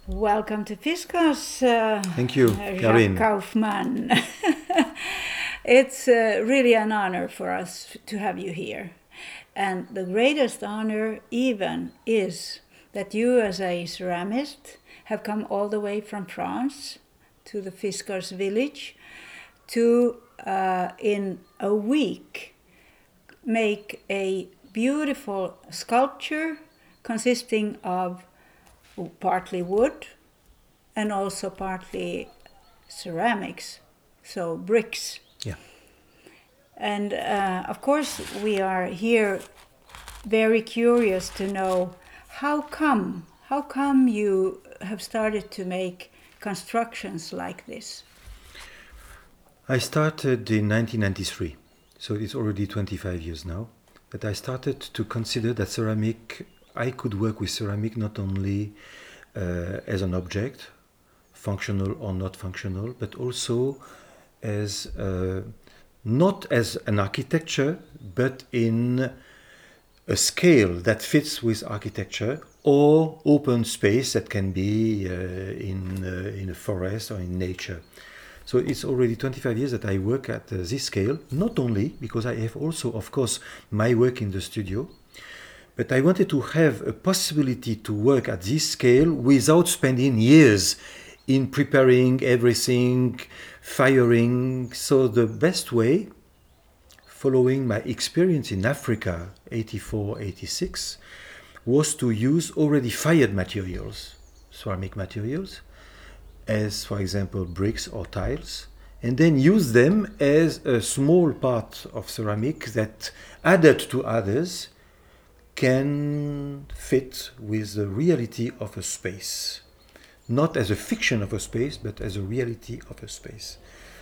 Welcome to Fiskars, Thank you, Jacques Karin. Kaufmann. It's really an honor for us to have you here. And the greatest honor even is that you as a ceramist have come all the way from France to the Fiskars village to, in a week, make a beautiful sculpture consisting of partly wood and also partly ceramics, so bricks. Yeah. And of course, we are here very curious to know how come you have started to make constructions like this? I started in 1993, so it's already 25 years now, that I started to consider that ceramic, I could work with ceramic not only as an object, functional or not functional, but also as not as an architecture, but in a scale that fits with architecture, or open space that can be in a forest or in nature. So it's already 25 years that I work at this scale, not only because I have also, of course, my work in the studio, but I wanted to have a possibility to work at this scale without spending years in preparing everything, firing. So the best way, following my experience in Africa, 84, 86, was to use already fired materials, ceramic materials, as for example bricks or tiles, and then use them as a small part of ceramic that, added to others, can fit with the reality of a space. Not as a fiction of a space, but as a reality of a space.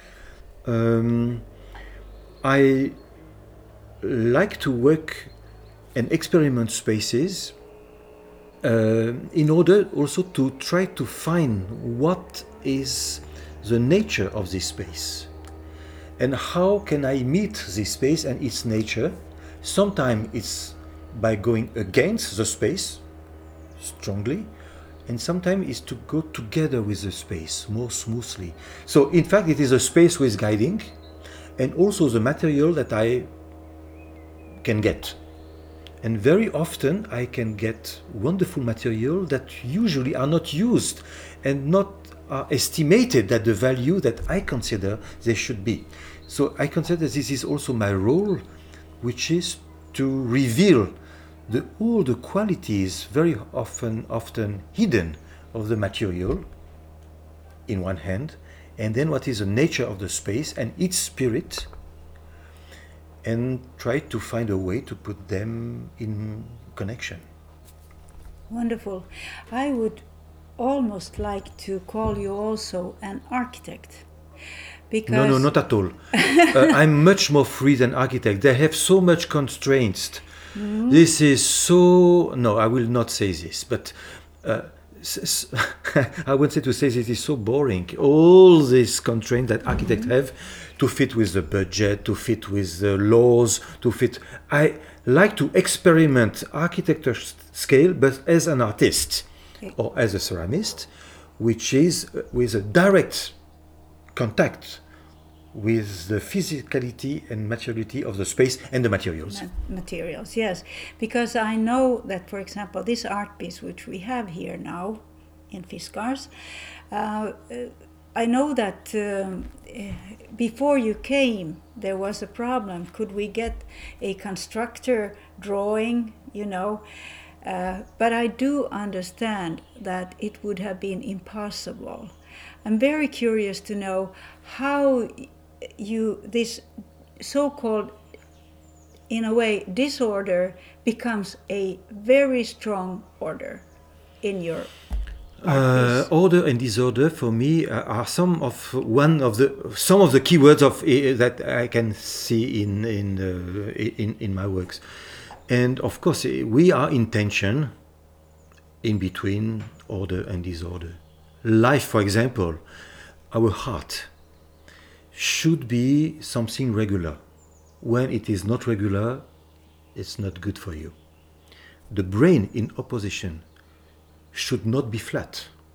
I like to work and experiment spaces in order also to try to find what is the nature of this space and how can I meet this space and its nature. Sometimes it's by going against the space strongly, and sometimes it's to go together with the space more smoothly. So in fact it is a space with guiding and also the material that I can get. And very often I can get wonderful material that usually are not used and not are estimated at the value that I consider they should be. So I consider this is also my role, which is to reveal all the qualities very often hidden of the material in one hand, and then what is the nature of the space and its spirit, and try to find a way to put them in connection. Wonderful. I would almost like to call you also an architect. Because No, not at all. I'm much more free than architect. They have so much constraints. This is so... No, I will not say this, but I would say to say this is so boring. All these constraints that architects have to fit with the budget, to fit with the laws, to fit... I like to experiment architecture scale, but as an artist or as a ceramist, which is with a direct contact with the physicality and materiality of the space and the materials. Materials, yes. Because I know that, for example, this art piece which we have here now in Fiskars, I know that before you came there was a problem. Could we get a constructor drawing, but I do understand that it would have been impossible. I'm very curious to know how this so-called, in a way, disorder becomes a very strong order in your art piece. Order and disorder for me are some of the keywords of that I can see in my works, and of course we are in tension in between order and disorder. Life, for example, our heart should be something regular. When it is not regular, it's not good for you. The brain, in opposition, should not be flat.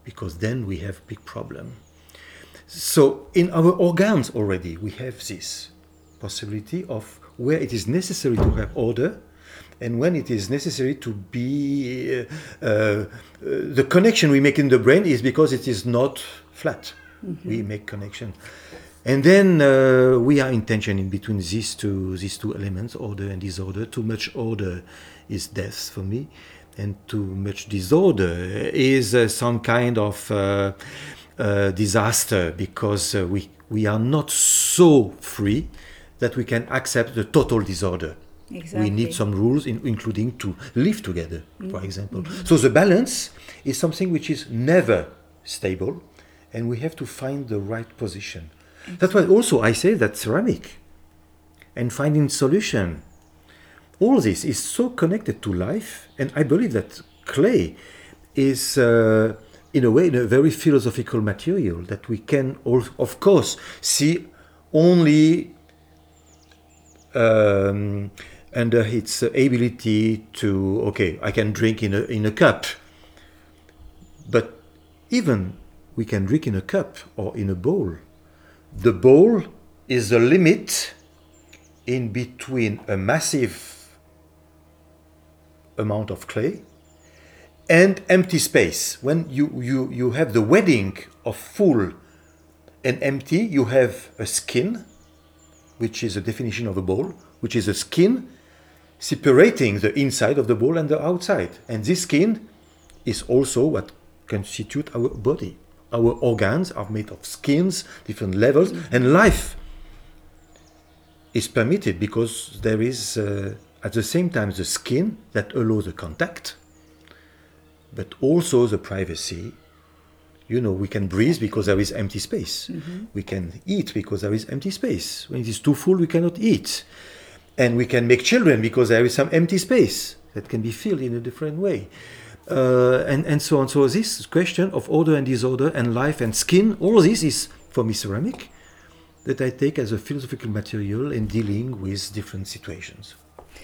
because then we have big problem. So in our organs already we have this possibility of where it is necessary to have order and when it is necessary to be the connection we make in the brain is because it is not flat. We make connection. And then we are in tension in between these two elements, order and disorder. Too much order is death for me, and too much disorder is some kind of disaster, because we are not so free that we can accept the total disorder. Exactly. We need some rules, including to live together, for example. So the balance is something which is never stable, and we have to find the right position. That's why also I say that ceramic and finding solution, all this is so connected to life, and I believe that clay is in a way a very philosophical material that we can of course see only under its ability to, okay, I can drink in a cup, but even we can drink in a cup or in a bowl. The bowl is the limit in between a massive amount of clay and empty space. When you have the wedding of full and empty, you have a skin, which is a definition of a bowl, which is a skin separating the inside of the bowl and the outside. And this skin is also what constitutes our body. Our organs are made of skins, different levels, and life is permitted because there is at the same time the skin that allows the contact, but also the privacy. You know, we can breathe because there is empty space. We can eat because there is empty space. When it is too full, we cannot eat. And we can make children because there is some empty space that can be filled in a different way. And so on. So this question of order and disorder and life and skin, all this is, for me, ceramic, that I take as a philosophical material in dealing with different situations.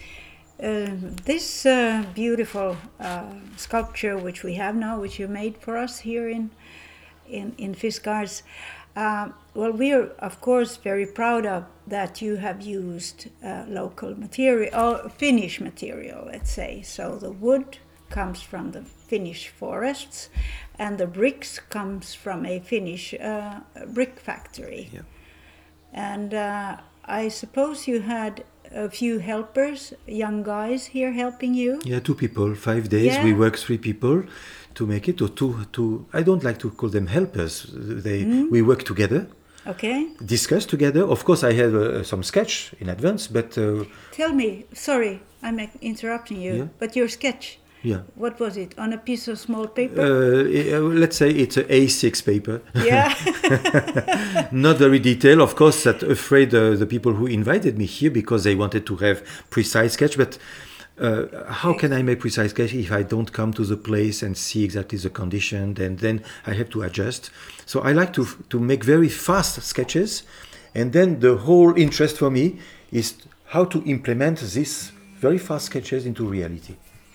This beautiful sculpture which we have now, which you made for us here in Fiskars, well, we're of course very proud of that you have used local material, or Finnish material, let's say. So the wood comes from the Finnish forests, and the bricks comes from a Finnish brick factory. Yeah. And I suppose you had a few helpers, young guys here helping you. Yeah, 2 people, 5 days. Yeah. We work 3 people to make it, or two. I don't like to call them helpers. We work together, Okay. discuss together. Of course, I have some sketch in advance, but Tell me, sorry, I'm interrupting you, Yeah. but your sketch, yeah. what was it? On a piece of small paper? Let's say it's a A6 paper. Yeah. Not very detailed, of course. That afraid the people who invited me here because they wanted to have precise sketch. But how can I make precise sketch if I don't come to the place and see exactly the condition? And then I have to adjust. So I like to make very fast sketches, and then the whole interest for me is how to implement these very fast sketches into reality.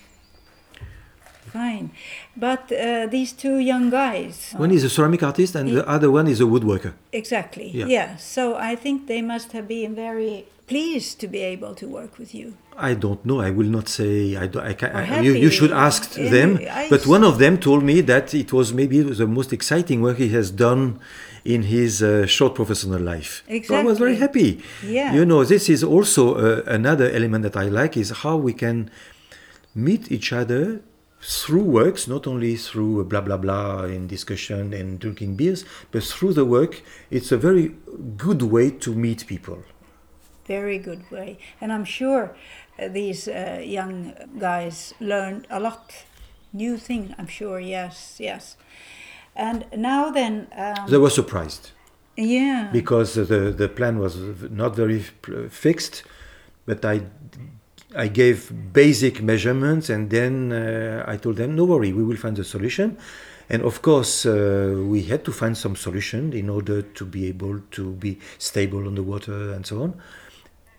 Fine. But these 2 young guys. One is a ceramic artist and the other one is a woodworker. Exactly. Yeah. Yeah. So I think they must have been very pleased to be able to work with you. I don't know. I will not say. I don't. I can. happy. You should ask them. But one of them told me that it was maybe the most exciting work he has done in his short professional life. So I was very happy. Yeah. You know, this is also another element that I like, is how we can meet each other through works, not only through blah blah blah in discussion and drinking beers, but through the work. It's a very good way to meet people. Very good way. And I'm sure these young guys learned a lot new thing, I'm sure. Yes, yes. And now then... They were surprised. Yeah. Because the plan was not very fixed, but I gave basic measurements, and then I told them, no worry, we will find a solution. And of course, we had to find some solution in order to be able to be stable on the water and so on.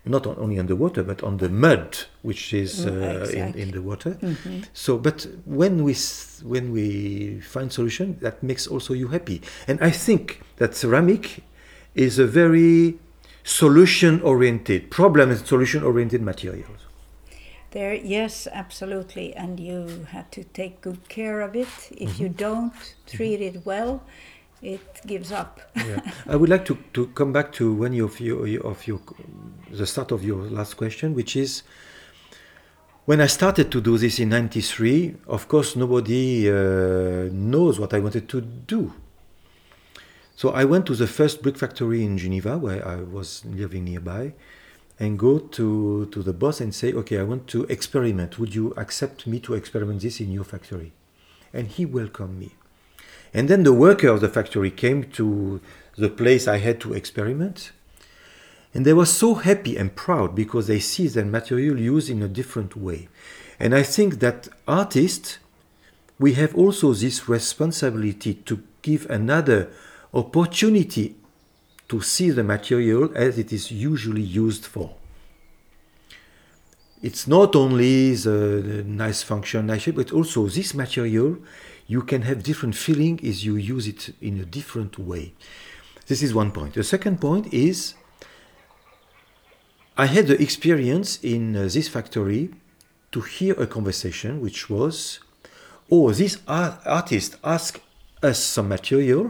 not only on the water, but on the mud, which is Exactly. in the water. So, but when we find solution, that makes also you happy. And I think that ceramic is a very solution-oriented, problem and solution-oriented material. There, yes, absolutely, and you have to take good care of it. If you don't treat it well, it gives up. Yeah. I would like to come back to one of your the start of your last question, which is when I started to do this in '93. Of course, nobody knows what I wanted to do. So I went to the first brick factory in Geneva, where I was living nearby, and go to the boss and say, okay, I want to experiment. Would you accept me to experiment this in your factory? And he welcomed me. And then the worker of the factory came to the place I had to experiment. And they were so happy and proud because they see the material used in a different way. And I think that artists, we have also this responsibility to give another opportunity to see the material as it is usually used for. It's not only the nice function, nice shape, but also this material, you can have different feeling as you use it in a different way. This is one point. The second point is, I had the experience in this factory to hear a conversation which was, oh, this artist asked us some material,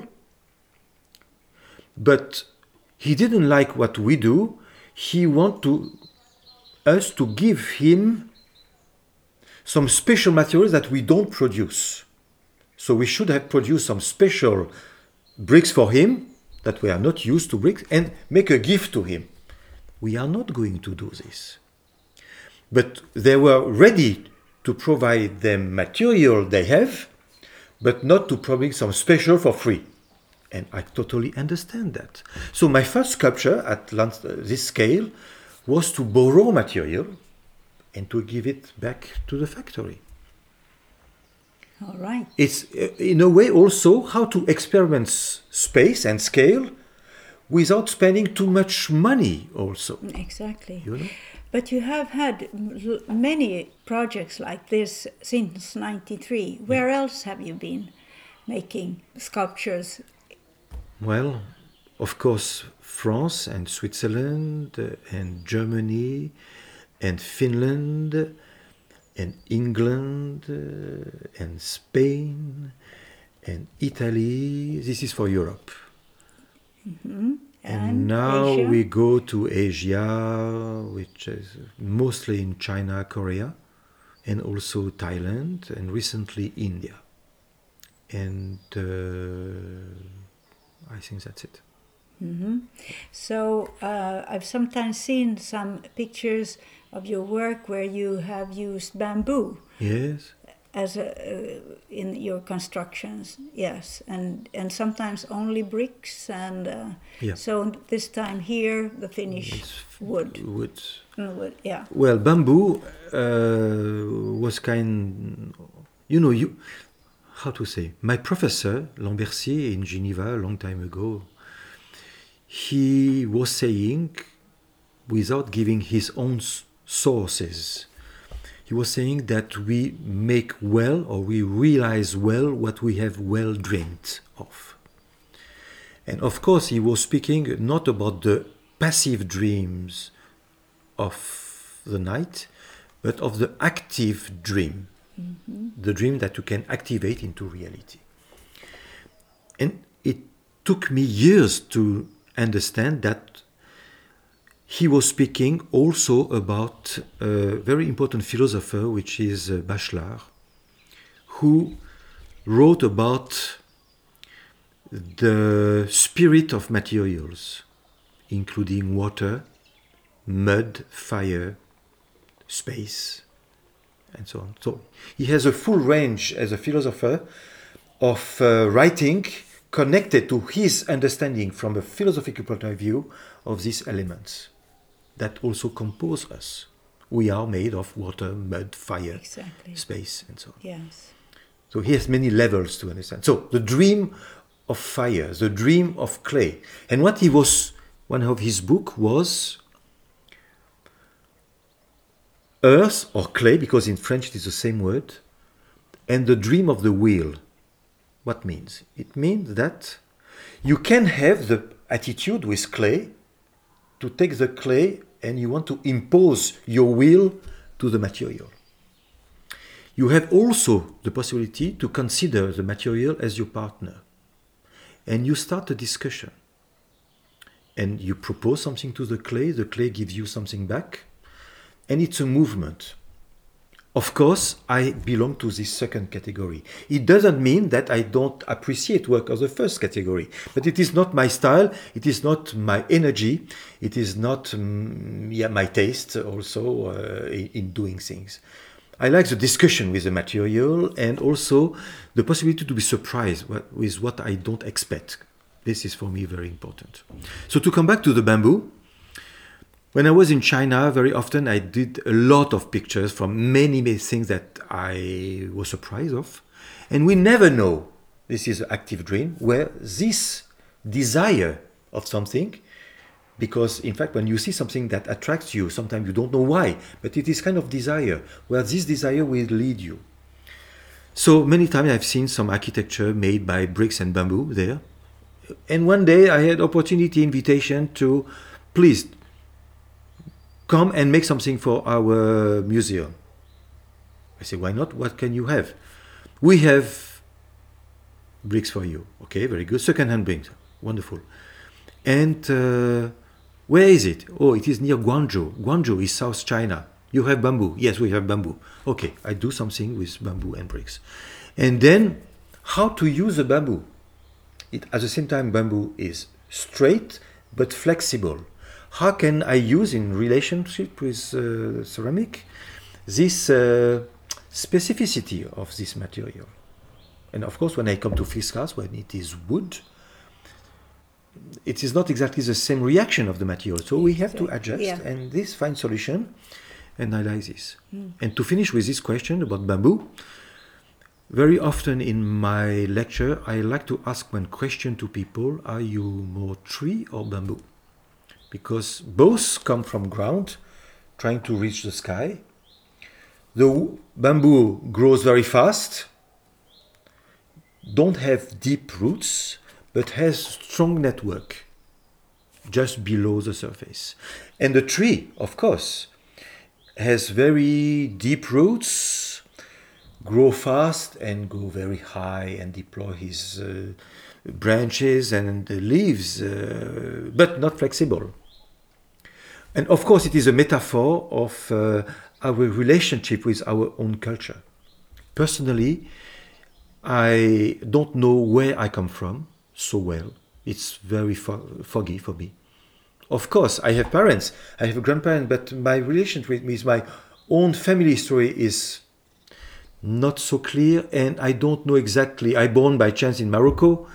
but he didn't like what we do. He wanted us to give him some special materials that we don't produce. So we should have produced some special bricks for him that we are not used to bricks and make a gift to him. We are not going to do this. But they were ready to provide them material they have, but not to provide some special for free. And I totally understand that. So my first sculpture at this scale was to borrow material and to give it back to the factory. All right. It's in a way also how to experiment space and scale without spending too much money also. Exactly. You know? But you have had many projects like this since '93. Where else have you been making sculptures? Well, of course, France and Switzerland and Germany and Finland and England and Spain and Italy. This is for Europe. Mm-hmm. And now Asia? we go to Asia, which is mostly in China, Korea, and also Thailand, and recently India. And I think that's it. Mm-hmm. So I've sometimes seen some pictures of your work where you have used bamboo Yes. as in your constructions, yes, and sometimes only bricks, and Yeah. so this time here the finished wood. Wood. Wood, yeah. Well, bamboo was how to say? My professor, Lambertier, in Geneva a long time ago, he was saying, without giving his own sources, he was saying that we make well, or we realize well, what we have well dreamed of. And of course, he was speaking not about the passive dreams of the night, but of the active dream, the dream that you can activate into reality. And it took me years to understand that he was speaking also about a very important philosopher, which is Bachelard, who wrote about the spirit of materials, including water, mud, fire, space, and so on. So he has a full range as a philosopher of writing connected to his understanding from a philosophical point of view of these elements that also compose us. We are made of water, mud, fire, Exactly. space, and so on. Yes. So he has many levels to understand. So the dream of fire, the dream of clay. And one of his book was earth or clay, because in French it is the same word, and the dream of the wheel. What means? It means that you can have the attitude with clay to take the clay and you want to impose your will to the material. You have also the possibility to consider the material as your partner. And you start a discussion. And you propose something to the clay gives you something back. And it's a movement. Of course, I belong to this second category. It doesn't mean that I don't appreciate work of the first category, but it is not my style, it is not my energy, it is not my taste also in doing things. I like the discussion with the material and also the possibility to be surprised with what I don't expect. This is for me very important. So to come back to the bamboo, when I was in China, very often I did a lot of pictures from many things that I was surprised of. And we never know, this is an active dream, where this desire of something, because in fact when you see something that attracts you, sometimes you don't know why, but it is kind of desire, where this desire will lead you. So many times I've seen some architecture made by bricks and bamboo there. And one day I had opportunity, invitation to, please, come and make something for our museum. I say, why not? What can you have? We have bricks for you. Okay, very good. Second-hand bricks. Wonderful. And where is it? Oh, it is near Guangzhou. Guangzhou is South China. You have bamboo? Yes, we have bamboo. Okay, I do something with bamboo and bricks. And then how to use the bamboo. At the same time, bamboo is straight but flexible. How can I use in relationship with ceramic this specificity of this material? And of course, when I come to Fiskars, when it is wood, it is not exactly the same reaction of the material. So we have to adjust and this find solution. And I like this. And to finish with this question about bamboo, very often in my lecture, I like to ask one question to people, are you more tree or bamboo? Because both come from ground, trying to reach the sky. The bamboo grows very fast, don't have deep roots, but has strong network just below the surface. And the tree, of course, has very deep roots, grow fast and go very high and deploy his branches and leaves, but not flexible. And of course, it is a metaphor of our relationship with our own culture. Personally, I don't know where I come from so well. It's very foggy for me. Of course, I have parents, I have a grandparent, but my relationship with my own family story is not so clear, and I don't know exactly. I born by chance in Morocco,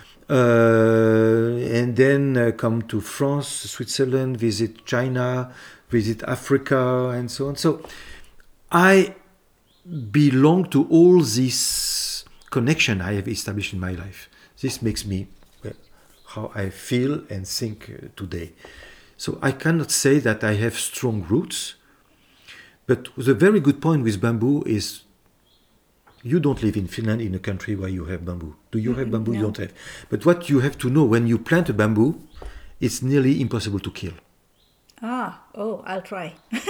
and then come to France, Switzerland, visit China, visit Africa, and so on. So I belong to all this connection I have established in my life. This makes me how I feel and think today. So I cannot say that I have strong roots, but the very good point with bamboo is you don't live in Finland, in a country where you have bamboo. Do you have bamboo? No. You don't have. But what you have to know, when you plant a bamboo, it's nearly impossible to kill. I'll try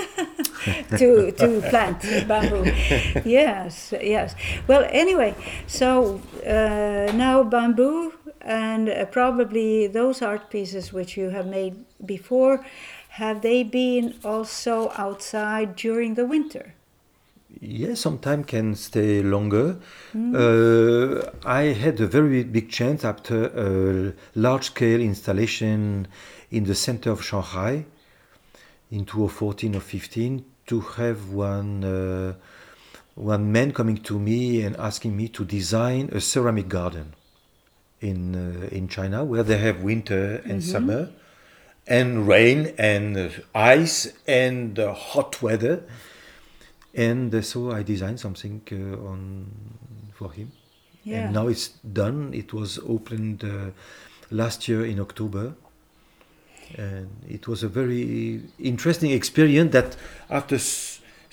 to plant bamboo. Yes. Well, anyway, so now bamboo and probably those art pieces which you have made before, have they been also outside during the winter? Yes, sometimes can stay longer. I had a very big chance after a large-scale installation in the center of Shanghai in 2014 or 15 to have one man coming to me and asking me to design a ceramic garden in China, where they have winter and summer and rain and ice and hot weather. And so I designed something for him. Yeah. And now it's done. It was opened last year in October. And it was a very interesting experience that after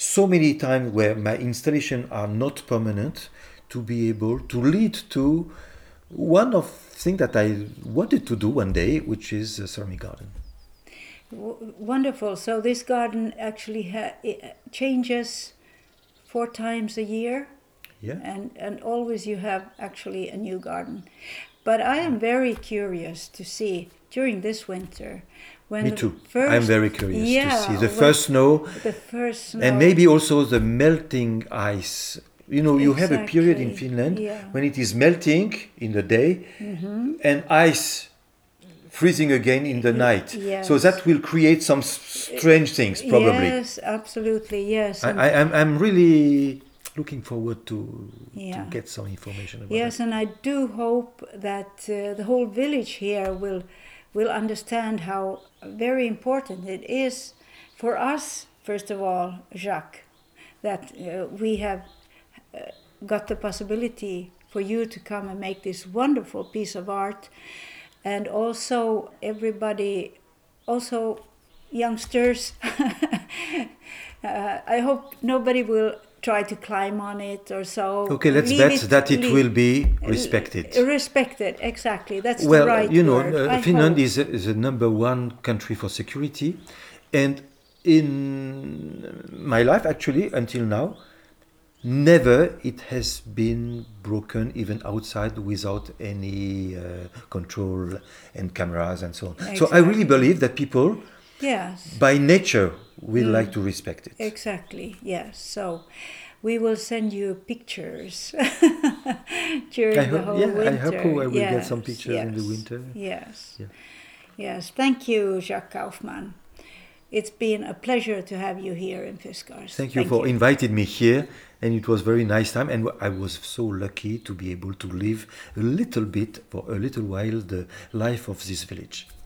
so many times where my installations are not permanent, to be able to lead to one of things that I wanted to do one day, which is a ceramic garden. Wonderful. So this garden actually changes 4 times a year. Yeah. And always you have actually a new garden. But I am very curious to see during this winter when Me too. I'm very curious to see the first snow, and maybe also the melting ice. You know, you have a period in Finland when it is melting in the day and ice freezing again in the night. Yes. So that will create some strange things, probably. Yes, absolutely, yes. I'm really looking forward to get some information about Yes, that. and I do hope that the whole village here will understand how very important it is for us, first of all, Jacques, that we have got the possibility for you to come and make this wonderful piece of art, and also everybody, also youngsters. I hope nobody will try to climb on it or so. Okay, let's bet that it will be respected. Respected, exactly. That's the right word. Finland is the number one country for security, and in my life, actually, until now, never it has been broken even outside without any control and cameras and so on. Exactly. So I really believe that people, by nature, will like to respect it. Exactly, yes. So we will send you pictures during the whole winter. I hope I will get some pictures in the winter. Yes. Yeah. Yes. Thank you, Jacques Kaufmann. It's been a pleasure to have you here in Fiskars. Thank you for inviting me here, and it was very nice time, and I was so lucky to be able to live a little bit for a little while the life of this village.